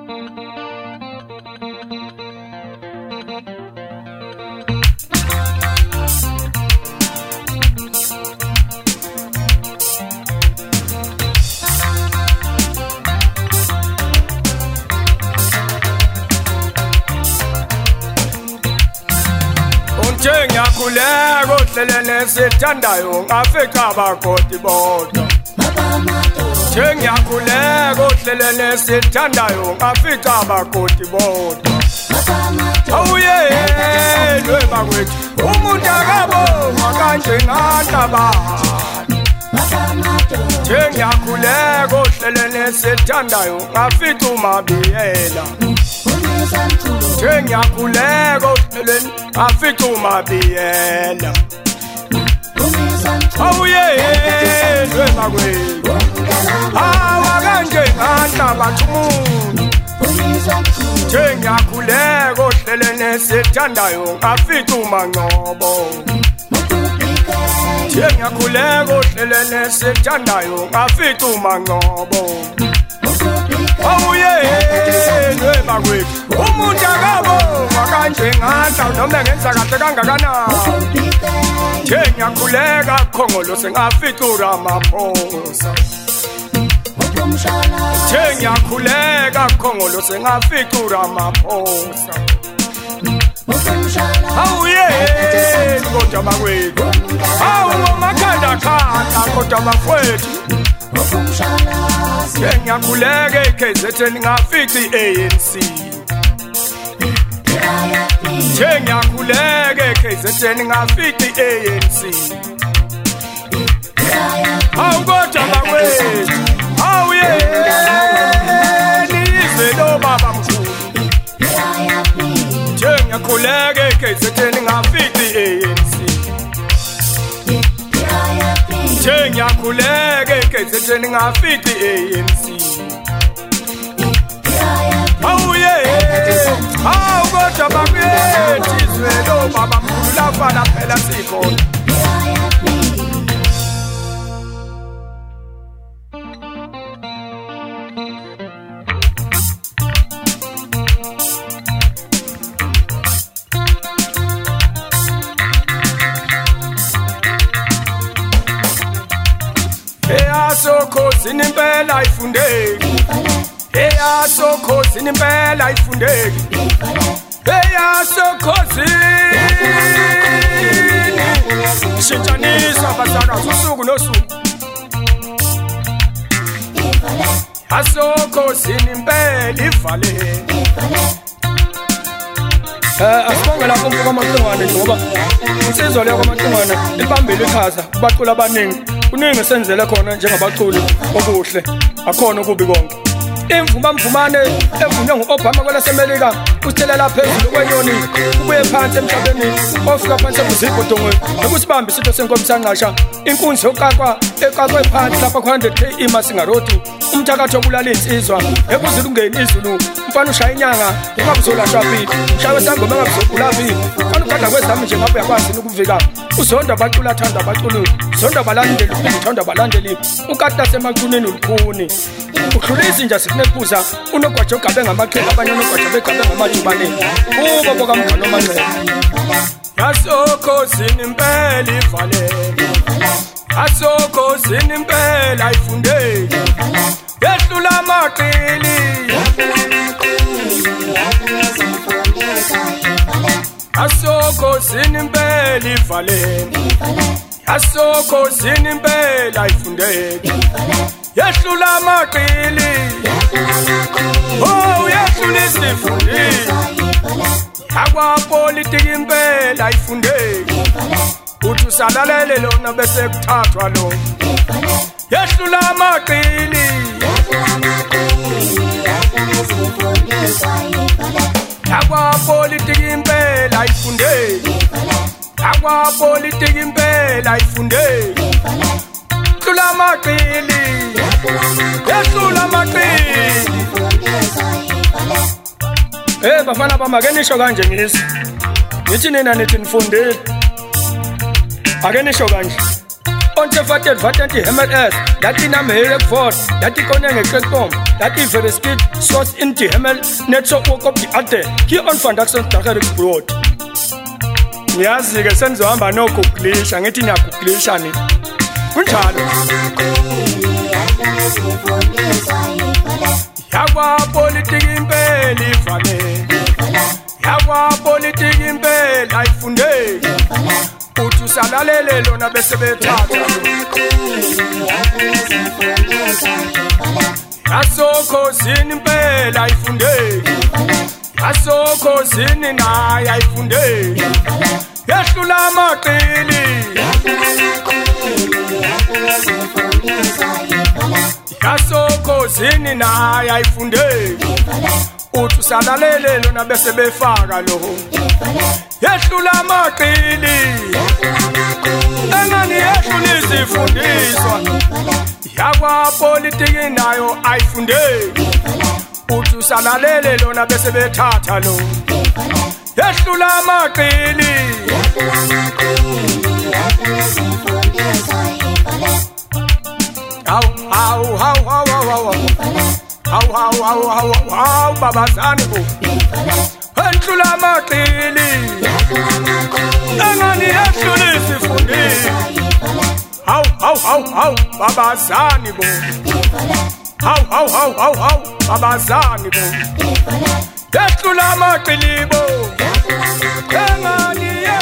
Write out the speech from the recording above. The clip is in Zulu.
Ngiyakhuleka ohlelene sithandayo ngafica abakoti bodwa ngiyakhuleka ohlelene sithandayo ngafica abakoti bodwa awuyelwe bakwethu umuntu akabonga kanje ngantabani ngiyakhuleka ohlelene sithandayo ngafica umabiyela ngiyakhuleka ohlelene ngafica umabiyela awuyelwe bakwethu awakanje ngantabathi umuntu ngiyakhuleka ohlelene sithandayo ngafica uMangcobo ngiyakhuleka ohlelene sithandayo ngafica uMangcobo awuyelwe bakwethu umuntu akabonga kanje nganta noma ngenza kahle kangakanani ngiyakhuleka Khongolo sengafica uRamaphosa ngiyakhuleka Khongolo sengafica uRamaphosa awuyelwe kodwa bakwethu awumakhanda khanda kodwa bakwethu ngiyakhuleka eKZN ngafica iANC ngiyakhuleka eKZN ngafica iANC awukodwa bakwethu awuyeni izwe lo baba mkhulu ngiyakhuleka eKZN ngafica iANC ngiyakhuleka eKZN ngafica iANC awukodwa bakwethu izwe lo baba mkhulu lafana phela sikhona Sokhosini impela ayifundeki sokhosini impela ayifundeki sokhosini shintshanisa abazalwane usuku nosuku sokhosini impela ivale asibonge lapho mfuka amaqingwane ngoba insizwa leyo kwamaqingwane ibambile ikhaza kubacula abaningi kuningi senzele khona njengabaculi okuhle akhona okubi konke imvumamvumane evunywe ngu-Obama kwelasemelika usithelela phezulu kwenyoni ubuye phansi emhlabeni ofika phansi ebuzibhodongweni nokusibambe isitho senkosi yanqasha inkunzi yoqaqwa eqaqwe phansi lapha ku-100K iMasingarodi umthakatho obulala insizwa ekuzile ungeni izulu mfana ushaya inyanga ungabuzolashwa phi shawe sangoma engabuzogula phi fana ugada kwezami nje ngabe uyakwazi ukuvika uzonda abacula athanda abaculi zonda abalandeli uthanda abalandeli ukata semacuneni ulukhuni udlulisa nje sikunephuza unogwaja ogabe ngamaqhela abanye unogwaja begabe ngamajubane kubo bokamngano omanxele yasokhosini impela ivale yasokhosini impela ayifundeki yehlula amaqili yasokhosini impela ivale yasokhosini impela ayifundeki yehlula amaqili yehlula isifundisi akwapolitiki impela ayifundeki uthi usalalele lona bese kuthathwa lo yehlula amaqili akwapolitiki impela ayifundeki akwapolitiki impela ayifundeki yehlula amaqili yehlula amaqili bafana bami ake nisho kanje ngisi nithi nina nithi nifundile ake nisho kanje onsefated vatenti MLS dati na mere fort dati kone ngekekpom dati vereskit source inti ML netso wokop di ate ki on fandaction takare broad niyazi ke senzohamba nokuglisha ngithi niyaguglisha ni kunjalo yakwa politiki impela ivame yakwa politiki impela ayifunde uthi usalalele lona bese bethatha yasokhosini impela ayifunde yasokhosini naye ayifunde yehlula amaqili yasokhosini naye ayifunde uthi usalalele lona bese befaka lo yehlula amaqili engani yehlula izifundiswa yakwa politiki nayo ayifunde uthi usalalele lona bese bethatha lo yehlula amaqili How Baba Sanibo Enhlula amaqili engani yehlula izifundiswa How Baba Sanibo How Baba Sanibo yehlula amaqili bo engani